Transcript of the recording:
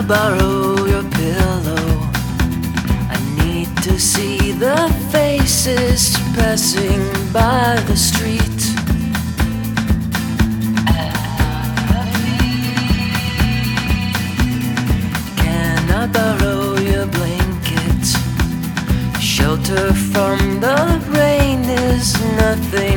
borrow your pillow? I need to see the faces passing by the street. Can I borrow your blanket? Shelter from the rain is nothing